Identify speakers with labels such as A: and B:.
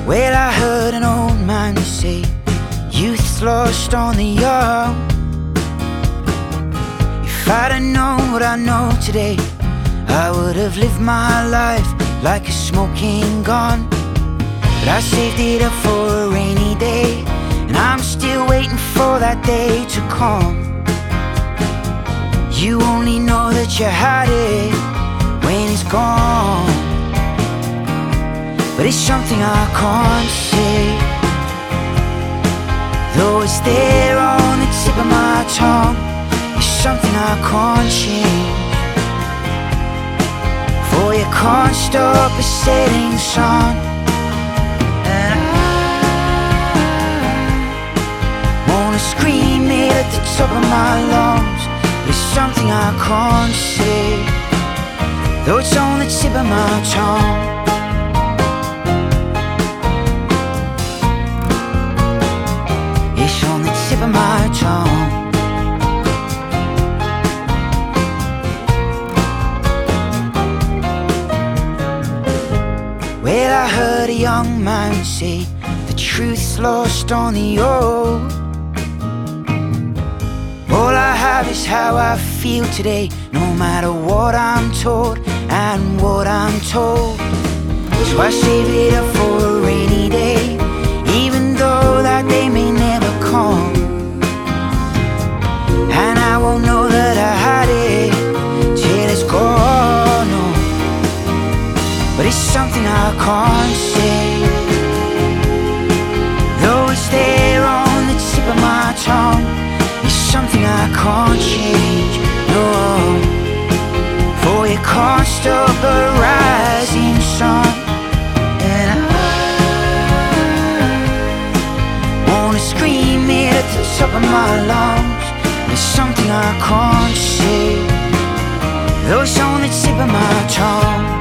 A: Well, I heard an old man say, youth's lost on the young. If I'd have known what I know today, I would have lived my life like a smoking gun. But I saved it up for a rainy day, and I'm still waiting for that day to come. You only know that you had it when it's gone, but it's something I can't say, though it's there on the tip of my tongue. It's something I can't change, for you can't stop a setting sun. And I wanna scream it at the top of my lungs, but it's something I can't say, though it's on the tip of my tongue. It's on the tip of my tongue. Well, I heard a young man say, the truth's lost on the old. All I have is how I feel today, no matter what I'm told and what I'm told. So I save it up for a rainy day, even though that day may never come. And I won't know that I had it till it's gone, no. But it's something I can't say, though it's there on the tip of my tongue. It's something I can't change, no, for you can't stop a rising sun. And I wanna scream it at the top of my lungs. It's something I can't say, though it's on the tip of my tongue.